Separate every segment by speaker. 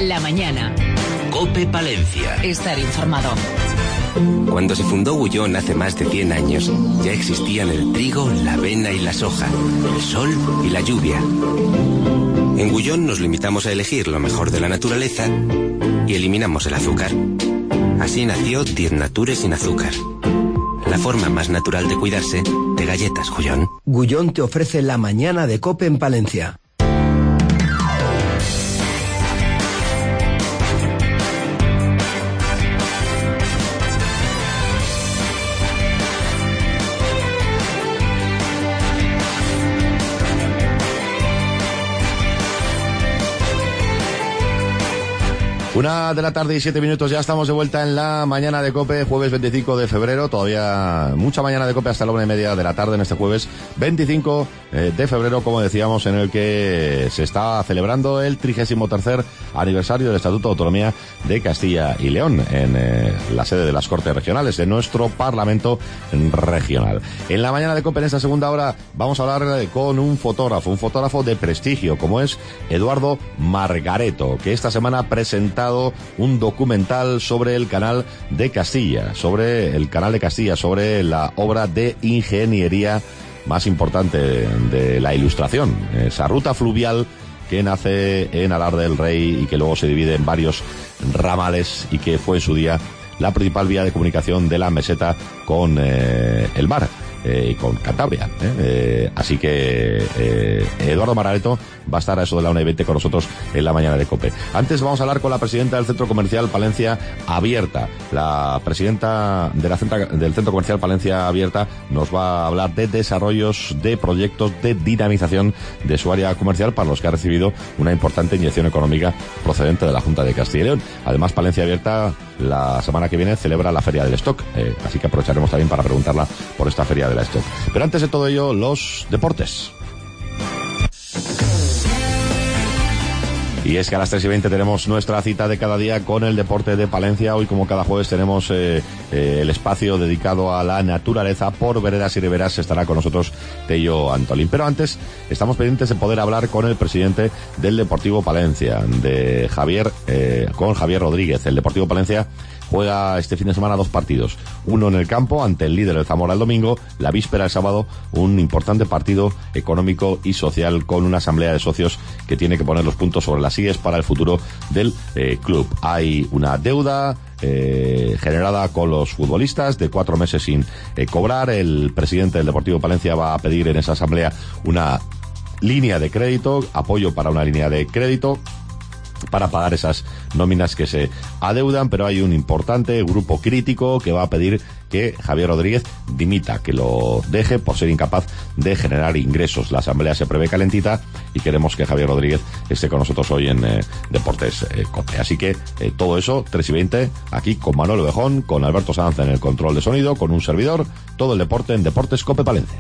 Speaker 1: La mañana.
Speaker 2: COPE Palencia.
Speaker 1: Estar informado.
Speaker 3: Cuando se fundó Gullón hace más de 100 años, ya existían el trigo, la avena y la soja, el sol y la lluvia. En Gullón nos limitamos a elegir lo mejor de la naturaleza y eliminamos el azúcar. Así nació 10 Nature sin azúcar. La forma más natural de cuidarse de galletas Gullón.
Speaker 4: Gullón te ofrece la mañana de COPE en Palencia.
Speaker 5: Una de la tarde y 7 minutos, ya estamos de vuelta en la mañana de COPE, jueves 25 de febrero, todavía mucha mañana de COPE hasta la 1:30 de la tarde en este jueves 25 de febrero, como decíamos, en el que se está celebrando el 33º aniversario del Estatuto de Autonomía de Castilla y León, en la sede de las Cortes Regionales, de nuestro Parlamento Regional. En la mañana de COPE, en esta segunda hora, vamos a hablar con un fotógrafo de prestigio, como es Eduardo Margareto, que esta semana ha presentado un documental sobre el canal de Castilla, sobre la obra de ingeniería más importante de la Ilustración, esa ruta fluvial que nace en Alar del Rey y que luego se divide en varios ramales y que fue en su día la principal vía de comunicación de la meseta con el mar. Y con Cantabria, así que Eduardo Margareto va a estar a eso de la 1:20 con nosotros en la mañana de COPE. Antes vamos a hablar con la presidenta del Centro Comercial Palencia Abierta. La presidenta del Centro Comercial Palencia Abierta nos va a hablar de desarrollos, de proyectos de dinamización de su área comercial, para los que ha recibido una importante inyección económica procedente de la Junta de Castilla y León. Además, Palencia Abierta la semana que viene celebra la Feria del Stock, así que aprovecharemos también para preguntarla por esta Feria de la Stock. Pero antes de todo ello, los deportes. Y es que a las 3:20 tenemos nuestra cita de cada día con el deporte de Palencia. Hoy, como cada jueves, tenemos el espacio dedicado a la naturaleza. Por veredas y riberas estará con nosotros Tello Antolín. Pero antes, estamos pendientes de poder hablar con el presidente del Deportivo Palencia, con Javier Rodríguez. El Deportivo Palencia juega este fin de semana 2 partidos. Uno en el campo ante el líder, el Zamora, el domingo. La víspera, el sábado, un importante partido económico y social con una asamblea de socios que tiene que poner los puntos sobre las IES para el futuro del club. Hay una deuda generada con los futbolistas de 4 meses sin cobrar. El presidente del Deportivo Palencia va a pedir en esa asamblea una línea de crédito, apoyo para una línea de crédito para pagar esas nóminas que se adeudan, pero hay un importante grupo crítico que va a pedir que Javier Rodríguez dimita, que lo deje por ser incapaz de generar ingresos. La asamblea se prevé calentita y queremos que Javier Rodríguez esté con nosotros hoy en Deportes COPE. Así que todo eso, 3:20, aquí con Manuel Ovejón, con Alberto Sanz en el control de sonido, con un servidor, todo el deporte en Deportes COPE Palencia.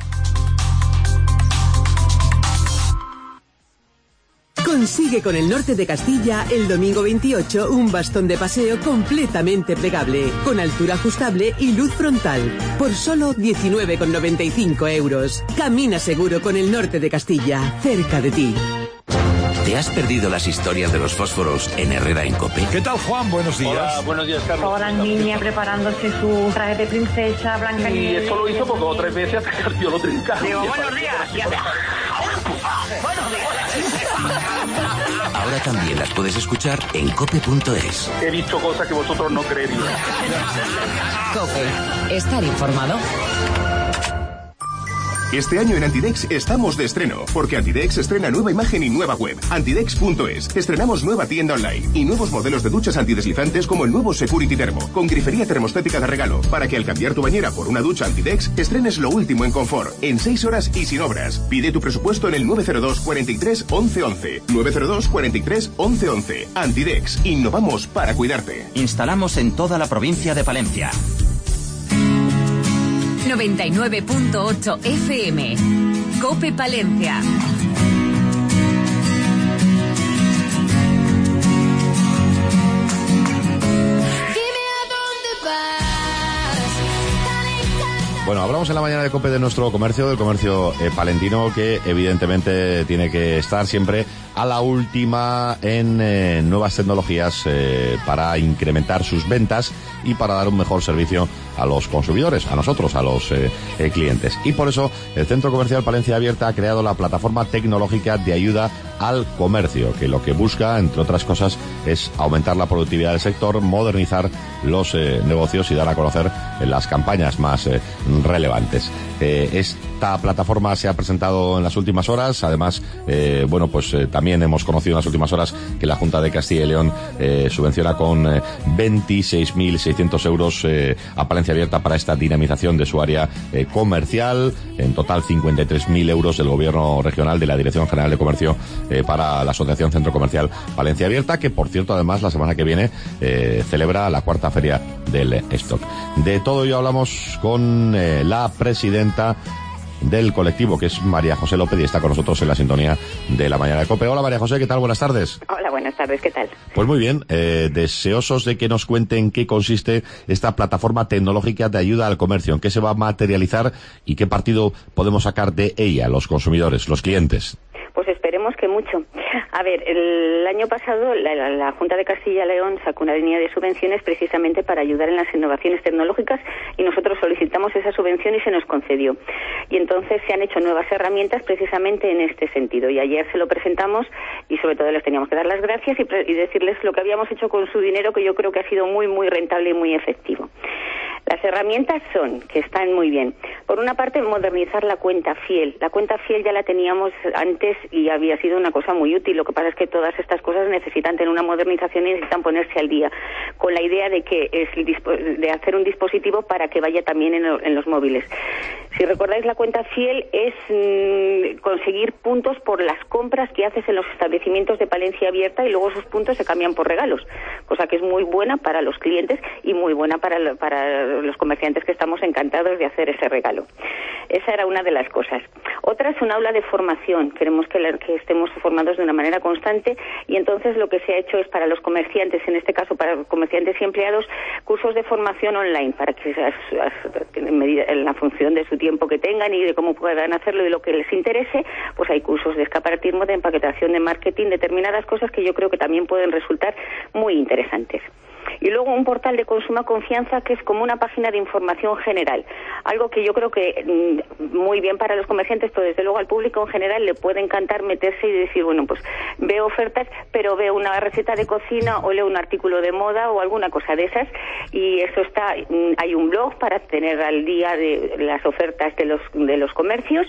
Speaker 6: Consigue con el Norte de Castilla el domingo 28 un bastón de paseo completamente plegable, con altura ajustable y luz frontal, por solo 19,95 euros. Camina seguro con el Norte de Castilla, cerca de ti.
Speaker 2: ¿Te has perdido las historias de los fósforos en Herrera en COPE?
Speaker 7: ¿Qué tal, Juan? Buenos días.
Speaker 8: Hola, buenos días, Carlos.
Speaker 9: Ahora niña preparándose su traje de princesa, Blanca.
Speaker 8: Y esto lo hizo porque 3 veces hasta que perdió lo trincado.
Speaker 9: Digo, buenos días. Buenos días.
Speaker 2: Ahora también las puedes escuchar en cope.es.
Speaker 8: He visto cosas que vosotros no creeríais.
Speaker 1: COPE. Estar informado.
Speaker 10: Este año en Antidex estamos de estreno, porque Antidex estrena nueva imagen y nueva web. Antidex.es. Estrenamos nueva tienda online y nuevos modelos de duchas antideslizantes como el nuevo Security Thermo, con grifería termostática de regalo, para que al cambiar tu bañera por una ducha Antidex, estrenes lo último en confort, en 6 horas y sin obras. Pide tu presupuesto en el 902 43 11 11. 902 43 11 11. Antidex. Innovamos para cuidarte.
Speaker 2: Instalamos en toda la provincia de Palencia.
Speaker 1: 99.8 FM. COPE Palencia.
Speaker 5: Bueno, Hablamos en la mañana de COPE de nuestro comercio, del comercio palentino, que evidentemente tiene que estar siempre a la última en nuevas tecnologías para incrementar sus ventas y para dar un mejor servicio a los consumidores, a nosotros, a los clientes. Y por eso el Centro Comercial Palencia Abierta ha creado la plataforma tecnológica de ayuda al comercio, que lo que busca, entre otras cosas, es aumentar la productividad del sector, modernizar los negocios y dar a conocer las campañas más relevantes. Esta plataforma se ha presentado en las últimas horas. Además, también hemos conocido en las últimas horas que la Junta de Castilla y León subvenciona con 26.600 euros a Palencia Abierta para esta dinamización de su área comercial. En total, 53.000 euros del Gobierno regional, de la Dirección General de Comercio, para la Asociación Centro Comercial Palencia Abierta, que, por cierto, además, la semana que viene celebra la 4ª Feria del Stock. De todo ello hablamos con la presidenta del colectivo, que es María José López, y está con nosotros en la sintonía de la mañana de COPE. Hola, María José, ¿qué tal? Buenas tardes.
Speaker 7: Hola, buenas tardes, ¿qué tal?
Speaker 5: Pues muy bien, deseosos de que nos cuenten qué consiste esta plataforma tecnológica de ayuda al comercio, en qué se va a materializar y qué partido podemos sacar de ella, los consumidores, los clientes.
Speaker 7: Pues esperemos que mucho. A ver, el año pasado la Junta de Castilla y León sacó una línea de subvenciones precisamente para ayudar en las innovaciones tecnológicas, y nosotros solicitamos esa subvención y se nos concedió. Y entonces se han hecho nuevas herramientas precisamente en este sentido. Y ayer se lo presentamos y sobre todo les teníamos que dar las gracias y decirles lo que habíamos hecho con su dinero, que yo creo que ha sido muy, muy rentable y muy efectivo. Las herramientas son, que están muy bien. Por una parte, modernizar la cuenta fiel. La cuenta fiel ya la teníamos antes y había sido una cosa muy útil. Lo que pasa es que todas estas cosas necesitan tener una modernización y necesitan ponerse al día, con la idea de que de hacer un dispositivo para que vaya también en los móviles. Si recordáis, la cuenta fiel es conseguir puntos por las compras que haces en los establecimientos de Palencia Abierta, y luego esos puntos se cambian por regalos, cosa que es muy buena para los clientes y muy buena para los comerciantes, que estamos encantados de hacer ese regalo. Esa era una de las cosas. Otra es un aula de formación. Queremos que estemos formados de una manera constante, y entonces lo que se ha hecho es para los comerciantes, en este caso para comerciantes y empleados, cursos de formación online para que en la función de su tiempo que tengan y de cómo puedan hacerlo y de lo que les interese, pues hay cursos de escaparatismo, de empaquetación, de marketing, determinadas cosas que yo creo que también pueden resultar muy interesantes. Y luego un portal de Consuma Confianza, que es como una página de información general, algo que yo creo que muy bien para los comerciantes, pero desde luego al público en general le puede encantar meterse y decir, bueno, pues veo ofertas, pero veo una receta de cocina o leo un artículo de moda o alguna cosa de esas, y eso está, hay un blog para tener al día de las ofertas de los comercios,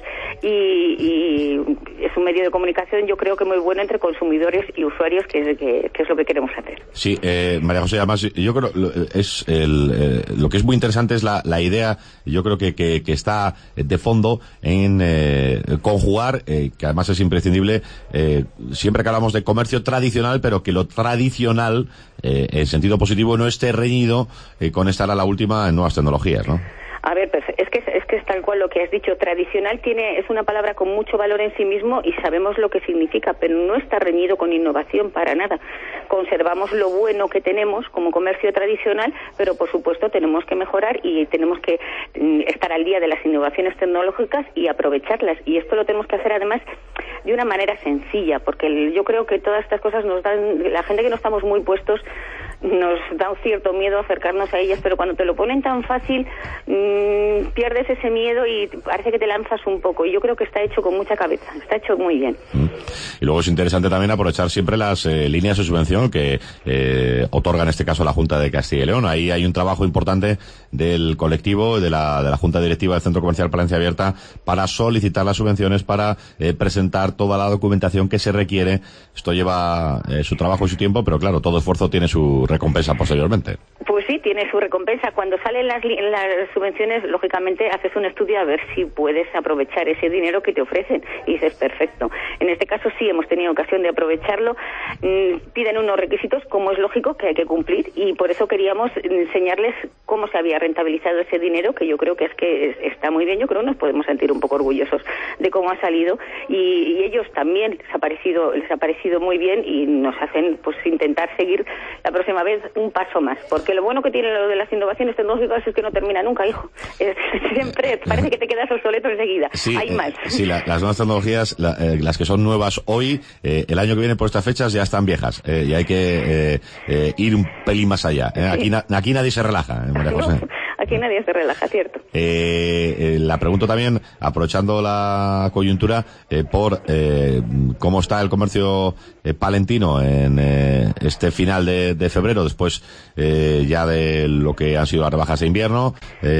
Speaker 7: y es un medio de comunicación, yo creo que muy bueno entre consumidores y usuarios, que es lo que queremos hacer.
Speaker 5: Sí, María José, además yo creo es lo que es muy interesante es la idea, yo creo que está de fondo en conjugar, que además es imprescindible, siempre que hablamos de comercio tradicional, pero que lo tradicional, en sentido positivo, no esté reñido con estar a la última en nuevas tecnologías, ¿no?
Speaker 7: A ver, es que es tal cual lo que has dicho. Tradicional es una palabra con mucho valor en sí mismo y sabemos lo que significa, pero no está reñido con innovación para nada. Conservamos lo bueno que tenemos como comercio tradicional, pero por supuesto tenemos que mejorar y tenemos que estar al día de las innovaciones tecnológicas y aprovecharlas. Y esto lo tenemos que hacer además de una manera sencilla, porque yo creo que todas estas cosas nos dan, la gente que no estamos muy puestos, nos da un cierto miedo acercarnos a ellas, pero cuando te lo ponen tan fácil, pierdes ese miedo y parece que te lanzas un poco, y yo creo que está hecho con mucha cabeza, está hecho muy bien.
Speaker 5: Y luego es interesante también aprovechar siempre las líneas de subvención que otorga en este caso la Junta de Castilla y León. Ahí hay un trabajo importante del colectivo, de la Junta Directiva del Centro Comercial Palencia Abierta, para solicitar las subvenciones, para presentar toda la documentación que se requiere. Esto lleva su trabajo y su tiempo, pero claro, todo esfuerzo tiene su recompensa posteriormente.
Speaker 7: Pues sí, tiene su recompensa. Cuando salen las subvenciones, lógicamente haces un estudio a ver si puedes aprovechar ese dinero que te ofrecen, y dices, perfecto. En este caso sí hemos tenido ocasión de aprovecharlo. Piden unos requisitos, como es lógico, que hay que cumplir, y por eso queríamos enseñarles cómo se había rentabilizado ese dinero, que yo creo que está muy bien. Yo creo que nos podemos sentir un poco orgullosos de cómo ha salido, y ellos también les ha parecido muy bien, y nos hacen pues intentar seguir la próxima próxima vez un paso más, porque lo bueno que tiene lo de las innovaciones tecnológicas es que no termina nunca, hijo. Siempre parece que te quedas obsoleto enseguida.
Speaker 5: Sí,
Speaker 7: hay más.
Speaker 5: Sí, las nuevas tecnologías, las que son nuevas hoy, el año que viene por estas fechas ya están viejas, y hay que ir un pelín más allá. Aquí nadie se relaja, María José.
Speaker 7: No, aquí nadie se relaja, cierto.
Speaker 5: La pregunto también, aprovechando la coyuntura, por cómo está el comercio palentino en este final de febrero, después ya de lo que han sido las rebajas de invierno.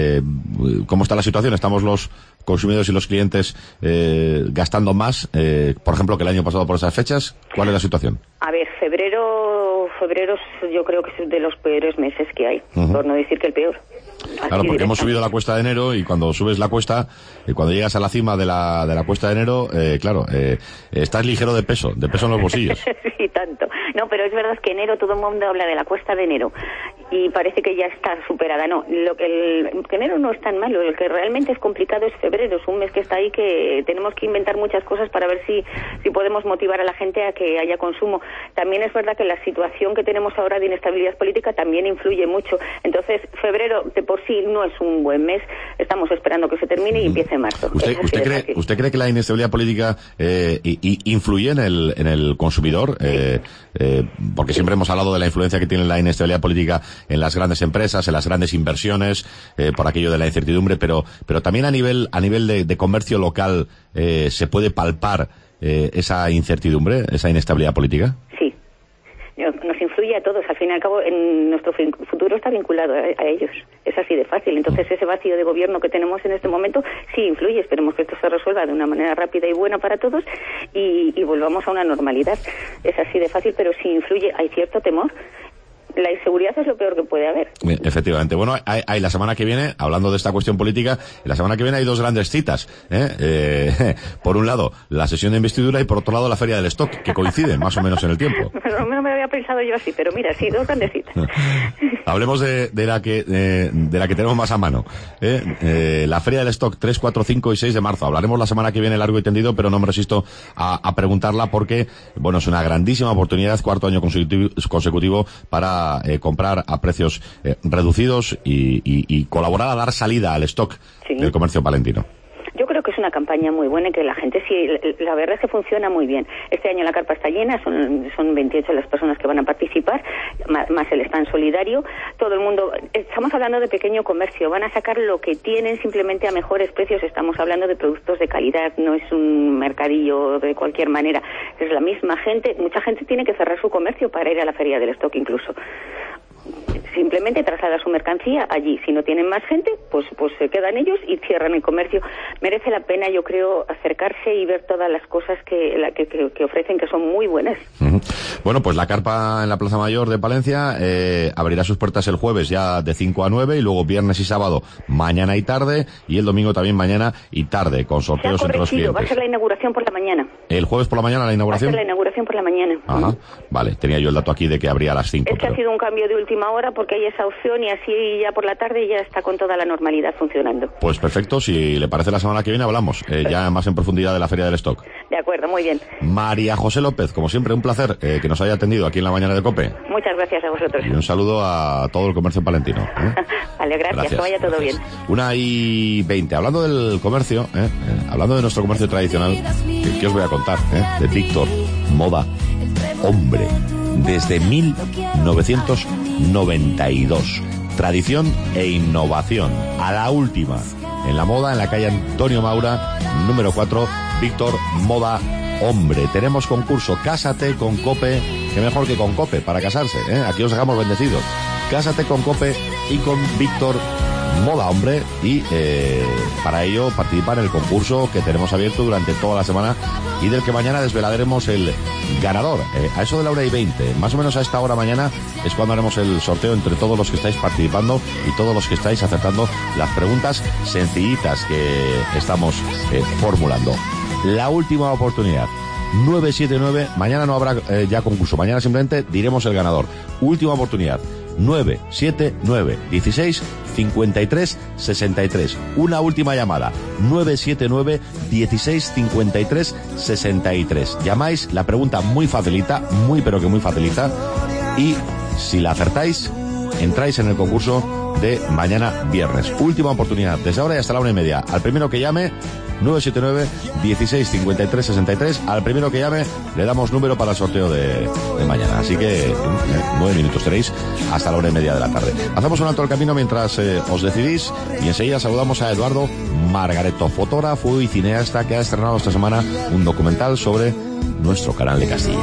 Speaker 5: ¿Cómo está la situación? ¿Estamos los consumidores y los clientes gastando más, por ejemplo, que el año pasado por esas fechas? ¿Cuál es la situación?
Speaker 7: A ver, febrero yo creo que es de los peores meses que hay, por no decir que el peor.
Speaker 5: Claro, porque hemos subido la cuesta de enero, y cuando subes la cuesta, cuando llegas a la cima de la cuesta de enero, claro, estás ligero de peso en los bolsillos.
Speaker 7: Sí, tanto. No, pero es verdad que enero, todo el mundo habla de la cuesta de enero y parece que ya está superada. No, que enero no es tan malo, lo que realmente es complicado es febrero, es un mes que está ahí que tenemos que inventar muchas cosas para ver si podemos motivar a la gente a que haya consumo. También es verdad que la situación que tenemos ahora de inestabilidad política también influye mucho. Entonces, febrero de por sí no es un buen mes, estamos esperando que se termine y empiece marzo.
Speaker 5: ¿Usted cree que la inestabilidad política influye en el consumidor? Porque siempre hemos hablado de la influencia que tiene la inestabilidad política en las grandes empresas, en las grandes inversiones, por aquello de la incertidumbre, pero también a nivel de comercio local se puede palpar esa incertidumbre, esa inestabilidad política.
Speaker 7: Sí. Nos influye a todos, al fin y al cabo nuestro futuro está vinculado a ellos, es así de fácil. Entonces ese vacío de gobierno que tenemos en este momento sí influye, esperemos que esto se resuelva de una manera rápida y buena para todos y volvamos a una normalidad, es así de fácil, pero sí influye, hay cierto temor. La inseguridad es lo peor que puede haber.
Speaker 5: Efectivamente. Bueno, hay la semana que viene, hablando de esta cuestión política, la semana que viene hay dos grandes citas. Por un lado, la sesión de investidura y por otro lado, la Feria del Stock, que coinciden más o menos en el tiempo.
Speaker 7: No me había pensado yo así, pero mira, sí, dos grandes citas.
Speaker 5: Hablemos de la que tenemos más a mano. La Feria del Stock, 3, 4, 5 y 6 de marzo. Hablaremos la semana que viene largo y tendido, pero no me resisto a preguntarla porque, bueno, es una grandísima oportunidad, cuarto año consecutivo para comprar a precios reducidos y colaborar a dar salida al stock del comercio palentino.
Speaker 7: Yo creo que es una campaña muy buena y que la gente sí, la verdad es que funciona muy bien. Este año la carpa está llena, son 28 las personas que van a participar, más el stand solidario. Todo el mundo, estamos hablando de pequeño comercio, van a sacar lo que tienen simplemente a mejores precios. Estamos hablando de productos de calidad, no es un mercadillo de cualquier manera. Es la misma gente, mucha gente tiene que cerrar su comercio para ir a la Feria del Stock incluso. Simplemente traslada su mercancía allí. Si no tienen más gente, pues se quedan ellos y cierran el comercio. Merece la pena, yo creo, acercarse y ver todas las cosas que ofrecen, que son muy buenas.
Speaker 5: Bueno, pues la carpa en la Plaza Mayor de Palencia abrirá sus puertas el jueves ya de 5 a 9 y luego viernes y sábado mañana y tarde y el domingo también mañana y tarde con sorteos entre los clientes.
Speaker 7: Va a ser la inauguración por la mañana.
Speaker 5: ¿El jueves por la mañana la inauguración?
Speaker 7: Va a ser la inauguración por la mañana.
Speaker 5: Ajá, vale, tenía yo el dato aquí de que abría a las 5.
Speaker 7: Es que ha sido un cambio de última hora porque hay esa opción y así ya por la tarde ya está con toda la normalidad funcionando.
Speaker 5: Pues perfecto, si le parece la semana que viene hablamos ya más en profundidad de la Feria del Stock.
Speaker 7: De acuerdo, muy bien.
Speaker 5: María José López, como siempre, un placer que nos haya atendido aquí en la mañana de COPE.
Speaker 7: Muchas gracias a vosotros.
Speaker 5: Y un saludo a todo el comercio palentino.
Speaker 7: Vale, gracias, que vaya todo bien.
Speaker 5: 1:20, hablando del comercio, hablando de nuestro comercio tradicional, ¿qué os voy a contar? De Víctor Moda Hombre, desde 1992. Tradición e innovación, a la última. En la moda, en la calle Antonio Maura, número 4, Víctor Moda Hombre. Tenemos concurso, Cásate con COPE, que mejor que con COPE para casarse, aquí os dejamos bendecidos. Cásate con COPE y con Víctor Moda Hombre y para ello participar en el concurso que tenemos abierto durante toda la semana y del que mañana desvelaremos el ganador. A eso de la 1:20, más o menos a esta hora mañana es cuando haremos el sorteo entre todos los que estáis participando y todos los que estáis acertando las preguntas sencillitas que estamos formulando. La última oportunidad, 979, mañana no habrá ya concurso, mañana simplemente diremos el ganador. Última oportunidad, 979 16 53 63. Una última llamada, 979 16 53 63. Llamáis, la pregunta muy facilita, muy pero que muy facilita, y Si la acertáis, entráis en el concurso de mañana viernes. Última oportunidad, desde ahora y hasta la 1:30. Al primero que llame, 979 16 53 63. Al primero que llame le damos número para el sorteo de mañana. Así que 9 minutos tenéis hasta la 1:30 de la tarde. Hacemos un alto al camino mientras os decidís y enseguida saludamos a Eduardo Margareto, fotógrafo y cineasta que ha estrenado esta semana un documental sobre nuestro canal de Castilla.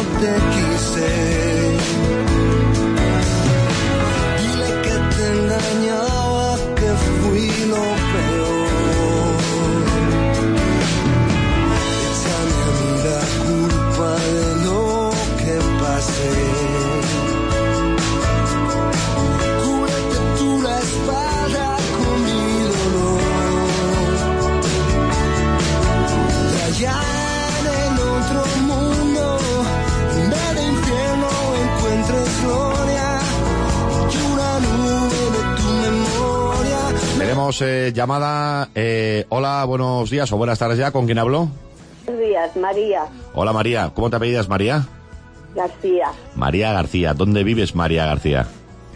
Speaker 5: Tenemos llamada. Hola, buenos días o buenas tardes ya. ¿Con quién hablo?
Speaker 11: Buenos días, María.
Speaker 5: Hola, María. ¿Cómo te apellidas, María?
Speaker 11: García.
Speaker 5: María García. ¿Dónde vives, María García?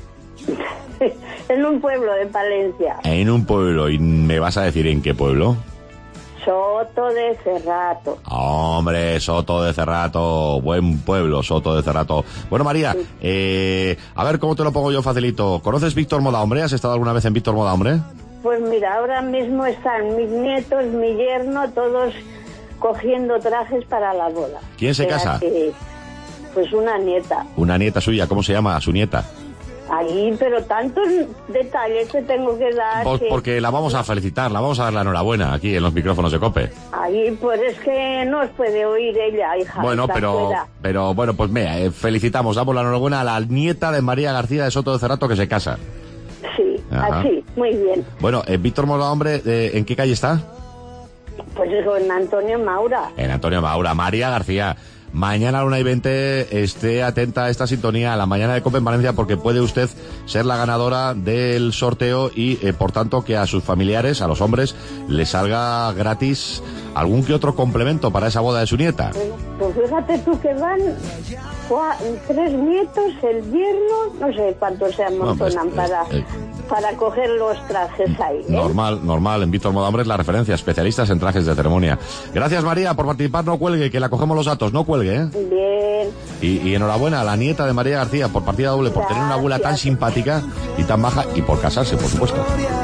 Speaker 11: En un pueblo de Palencia.
Speaker 5: En un pueblo. ¿Y me vas a decir en qué pueblo?
Speaker 11: Soto de Cerrato.
Speaker 5: Hombre, Soto de Cerrato. Buen pueblo, Soto de Cerrato. Bueno, María, a ver cómo te lo pongo yo facilito. ¿Conoces Víctor Modahombre? ¿Has estado alguna vez en Víctor Modahombre?
Speaker 11: Pues mira, ahora mismo están mis nietos, mi yerno, todos cogiendo trajes para la boda.
Speaker 5: ¿Quién se casa?
Speaker 11: Pues una nieta.
Speaker 5: Una nieta suya. ¿Cómo se llama su nieta?
Speaker 11: Ahí, pero tantos detalles que tengo que dar.
Speaker 5: Pues porque la vamos a felicitar, la vamos a dar la enhorabuena aquí en los micrófonos de COPE.
Speaker 11: Ahí, pues es que no os puede oír ella, hija.
Speaker 5: Bueno, pero bueno, pues mira, felicitamos, damos la enhorabuena a la nieta de María García de Soto de Cerrato que se casa.
Speaker 11: Sí, ajá. Así, muy bien.
Speaker 5: Bueno, Víctor Modahombre, ¿en qué calle está?
Speaker 11: Pues eso, en Antonio Maura.
Speaker 5: En Antonio Maura. María García, mañana a la 1:20 esté atenta a esta sintonía, a la mañana de COPE en Valencia, porque puede usted ser la ganadora del sorteo y, por tanto, que a sus familiares, a los hombres, les salga gratis algún que otro complemento para esa boda de su nieta.
Speaker 11: Pues fíjate tú que van 3 nietos, el yerno, no sé cuántos se amontonan para coger los trajes ahí.
Speaker 5: Normal, en Víctor Modahombre es la referencia, especialistas en trajes de ceremonia. Gracias, María, por participar, no cuelgue, que la cogemos los datos, no cuelgue, ¿eh?
Speaker 11: Bien.
Speaker 5: Y enhorabuena a la nieta de María García por partida doble, por tener una abuela tan simpática y tan baja, y por casarse, por supuesto.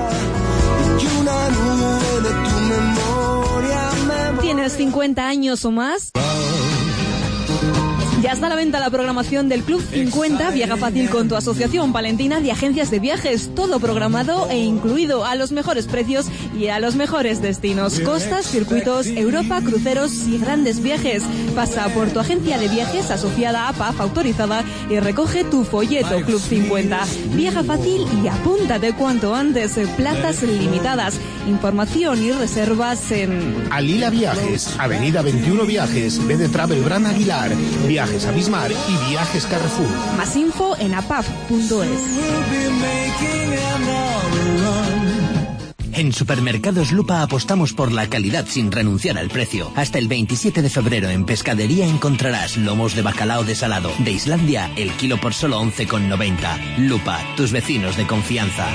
Speaker 12: ¿Tienes 50 años o más? Ya está a la venta la programación del Club 50. Viaja fácil con tu asociación palentina de agencias de viajes. Todo programado e incluido a los mejores precios y a los mejores destinos. Costas, circuitos, Europa, cruceros y grandes viajes. Pasa por tu agencia de viajes asociada a PAF autorizada y recoge tu folleto Club 50. Viaja fácil y apúntate cuanto antes. Plazas limitadas. Información y reservas en
Speaker 13: Alila Viajes, Avenida 21 Viajes, BD Travel Gran Aguilar, Viajes Abismar y Viajes Carrefour.
Speaker 12: Más info en apaf.es.
Speaker 14: En Supermercados Lupa apostamos por la calidad sin renunciar al precio. Hasta el 27 de febrero en Pescadería encontrarás lomos de bacalao desalado de Islandia, el kilo por solo 11,90. Lupa, tus vecinos de confianza.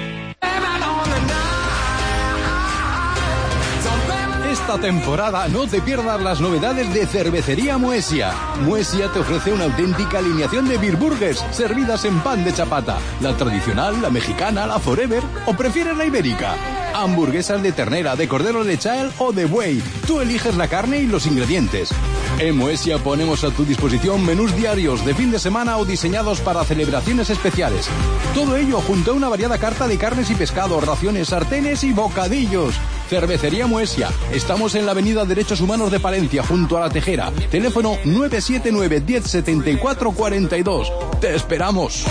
Speaker 15: Esta temporada no te pierdas las novedades de Cervecería Moesia. Moesia te ofrece una auténtica alineación de beer burgers servidas en pan de chapata. La tradicional, la mexicana, la forever o prefieres la ibérica. Hamburguesas de ternera, de cordero lechal o de buey. Tú eliges la carne y los ingredientes. En Moesia ponemos a tu disposición menús diarios de fin de semana o diseñados para celebraciones especiales. Todo ello junto a una variada carta de carnes y pescados, raciones, sartenes y bocadillos. Cervecería Moesia. Estamos en la Avenida Derechos Humanos de Palencia, junto a La Tejera. Teléfono 979 10 74 42. ¡Te esperamos!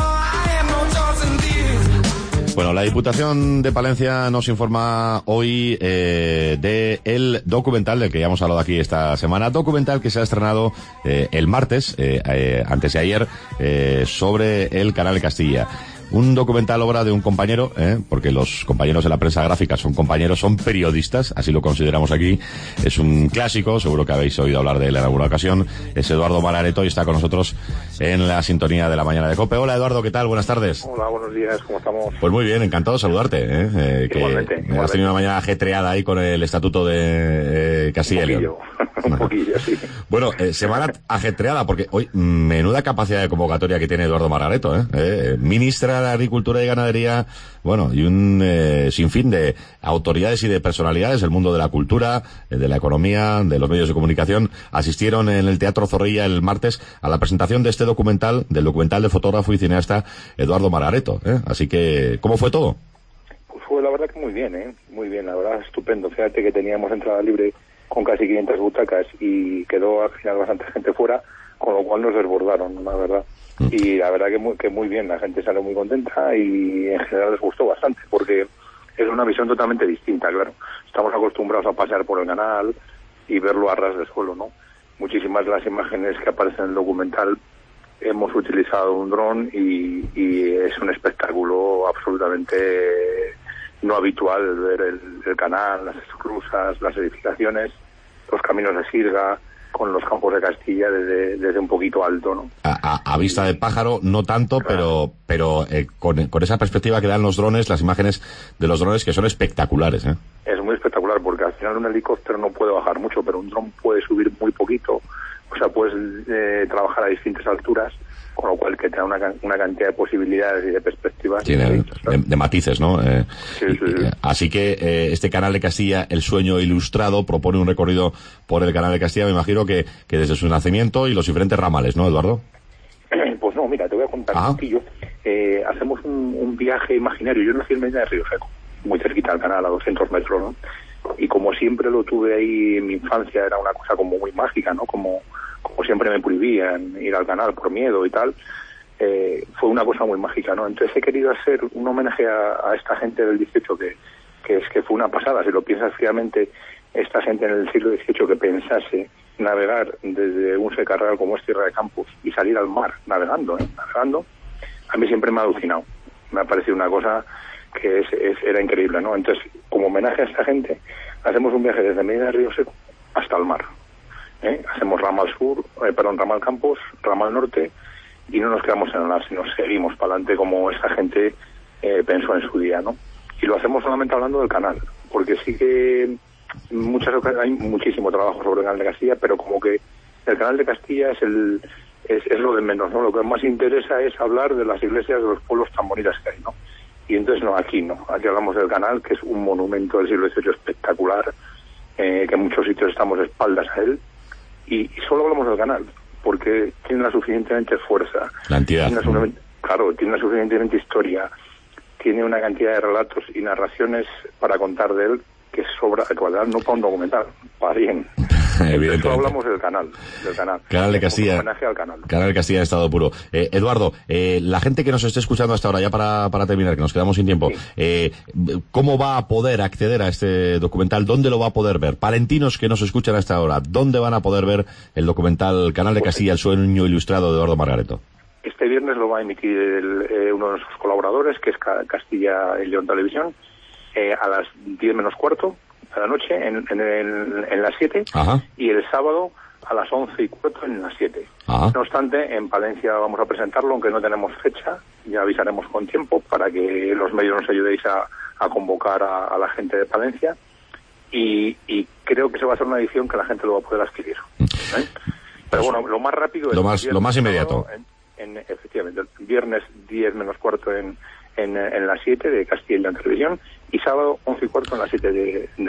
Speaker 5: Bueno, la Diputación de Palencia nos informa hoy de el documental del que ya hemos hablado aquí esta semana. Documental que se ha estrenado el martes, antes de ayer, sobre el Canal de Castilla. un documental obra de un compañero, porque los compañeros de la prensa gráfica son compañeros, son periodistas, así lo consideramos aquí. Es un clásico, seguro que habéis oído hablar de él en alguna ocasión. Es Eduardo Marareto y está con nosotros en la sintonía de la mañana de COPE. Hola Eduardo, ¿qué tal? Buenas tardes.
Speaker 16: Hola, buenos días, ¿cómo estamos?
Speaker 5: Pues muy bien, encantado de saludarte.
Speaker 16: Igualmente.
Speaker 5: Has tenido una mañana ajetreada ahí con el estatuto de Castilla y León.
Speaker 16: Un poquillo, sí.
Speaker 5: Bueno, semana ajetreada, porque hoy, menuda capacidad de convocatoria que tiene Eduardo Marareto, ministra de Agricultura y Ganadería, bueno, y un sinfín de autoridades y de personalidades del mundo de la cultura, de la economía, de los medios de comunicación, asistieron en el Teatro Zorrilla el martes a la presentación de este documental, del fotógrafo y cineasta Eduardo Marareto, Así que, ¿cómo fue todo?
Speaker 16: Pues fue la verdad que muy bien, muy bien, la verdad, estupendo. Fíjate que teníamos entrada libre con casi 500 butacas y quedó al final bastante gente fuera, con lo cual nos desbordaron, la verdad. Y la verdad que muy bien, la gente salió muy contenta y en general les gustó bastante, porque es una visión totalmente distinta, claro. Estamos acostumbrados a pasear por el canal y verlo a ras de suelo, ¿no? Muchísimas de las imágenes que aparecen en el documental hemos utilizado un dron y es un espectáculo absolutamente no habitual ver el canal, las esclusas, las edificaciones, los caminos de sirga, con los campos de Castilla desde un poquito alto, ¿no?
Speaker 5: A vista de pájaro, no tanto, claro. pero con esa perspectiva que dan los drones, las imágenes de los drones que son espectaculares,
Speaker 16: Es muy espectacular, porque al final un helicóptero no puede bajar mucho, pero un dron puede subir muy poquito, o sea, puedes trabajar a distintas alturas, con lo cual que te da una cantidad de posibilidades y de perspectivas.
Speaker 5: Tiene de matices, ¿no?
Speaker 16: Sí.
Speaker 5: Así que este canal de Castilla, El Sueño Ilustrado, propone un recorrido por el canal de Castilla, me imagino que desde su nacimiento y los diferentes ramales, ¿no, Eduardo?
Speaker 16: Pues no, mira, te voy a contar un poquillo. Hacemos un viaje imaginario. Yo nací en Medina de Río Seco, muy cerquita al canal, a 200 metros, ¿no? Y como siempre lo tuve ahí en mi infancia, era una cosa como muy mágica, ¿no? Como siempre me prohibían ir al canal por miedo y tal, fue una cosa muy mágica, ¿no? Entonces he querido hacer un homenaje a esta gente del 18 que fue una pasada. Si lo piensas fríamente, esta gente en el siglo XVIII que pensase navegar desde un secarral como es Tierra de Campos y salir al mar navegando, a mí siempre me ha alucinado. Me ha parecido una cosa que era increíble, ¿no? Entonces, como homenaje a esta gente, hacemos un viaje desde Medina de Río Seco hasta el mar. Hacemos ramal sur, ramal Campos, ramal norte, y no nos quedamos en el mar, sino seguimos para adelante como esta gente pensó en su día, ¿no? Y lo hacemos solamente hablando del canal, porque sí que hay muchísimo trabajo sobre el canal de Castilla, pero como que el canal de Castilla es lo de menos, ¿no? Lo que más interesa es hablar de las iglesias de los pueblos tan bonitas que hay, ¿no? Y entonces aquí hablamos del canal, que es un monumento del siglo XVIII espectacular, que en muchos sitios estamos de espaldas a él, y solo hablamos del canal, porque tiene la suficientemente fuerza.
Speaker 5: La entidad.
Speaker 16: Tiene la suficientemente historia, tiene una cantidad de relatos y narraciones para contar de él que sobra, que valdrá no para un documental, para bien. Evidentemente. Solo hablamos del canal.
Speaker 5: Canal de Castilla.
Speaker 16: Un homenaje al canal.
Speaker 5: Canal de Castilla de estado puro. Eduardo, la gente que nos esté escuchando hasta ahora, ya para terminar, que nos quedamos sin tiempo, sí. ¿Cómo va a poder acceder a este documental? ¿Dónde lo va a poder ver? Palentinos que nos escuchan hasta ahora, ¿dónde van a poder ver el documental Canal de Castilla, El Sueño Ilustrado de Eduardo Marareto?
Speaker 16: Este viernes lo va a emitir uno de nuestros colaboradores, que es Castilla y León Televisión, a las 10 menos cuarto de la noche en las 7. Ajá. Y el sábado a las 11 y cuarto en las 7. Ajá. No obstante, en Palencia vamos a presentarlo, aunque no tenemos fecha, ya avisaremos con tiempo para que los medios nos ayudéis a convocar a la gente de Palencia, y creo que se va a hacer una edición que la gente lo va a poder adquirir. Pero bueno, lo más rápido es
Speaker 5: lo más inmediato.
Speaker 16: Efectivamente, el viernes 10 menos cuarto en las 7 de Castilla y León Televisión, y sábado 11 y cuarto en las 7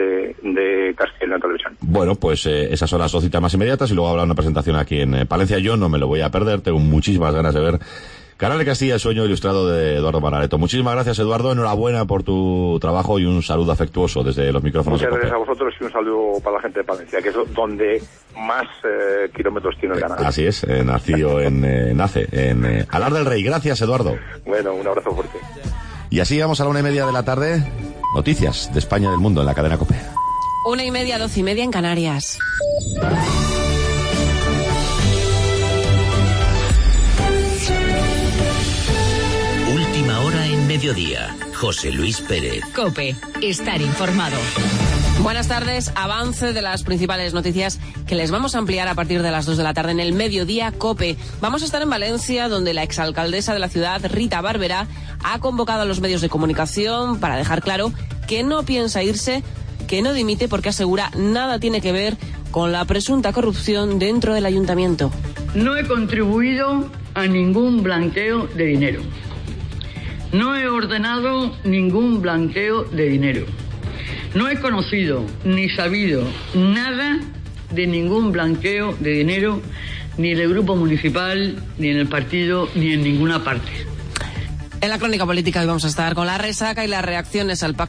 Speaker 16: de Castilla y León Televisión.
Speaker 5: Bueno, pues esas son las dos citas más inmediatas, y luego habrá una presentación aquí en Palencia. Yo no me lo voy a perder, tengo muchísimas ganas de ver Canal de Castilla, El Sueño Ilustrado de Eduardo Marareto. Muchísimas gracias, Eduardo, enhorabuena por tu trabajo y un saludo afectuoso desde los micrófonos.
Speaker 16: Muchas gracias a vosotros y un saludo para la gente de Palencia, que es donde más kilómetros tiene el canal.
Speaker 5: Así es, nace en Alar del Rey. Gracias, Eduardo.
Speaker 16: Bueno, un abrazo fuerte.
Speaker 5: Y así llegamos a la 1:30 de la tarde. Noticias de España y del mundo en la cadena COPE.
Speaker 17: 1:30, 12:30 en Canarias.
Speaker 14: Última hora
Speaker 2: mediodía, José Luis Pérez.
Speaker 1: COPE, estar informado.
Speaker 17: Buenas tardes, avance de las principales noticias que les vamos a ampliar a partir de las 2 de la tarde en el Mediodía COPE. Vamos a estar en Valencia, donde la exalcaldesa de la ciudad, Rita Barberá, ha convocado a los medios de comunicación para dejar claro que no piensa irse, que no dimite porque asegura nada tiene que ver con la presunta corrupción dentro del ayuntamiento.
Speaker 18: No he contribuido a ningún blanqueo de dinero. No he ordenado ningún blanqueo de dinero. No he conocido ni sabido nada de ningún blanqueo de dinero, ni en el grupo municipal, ni en el partido, ni en ninguna parte.
Speaker 17: En la crónica política hoy vamos a estar con la resaca y las reacciones al pacto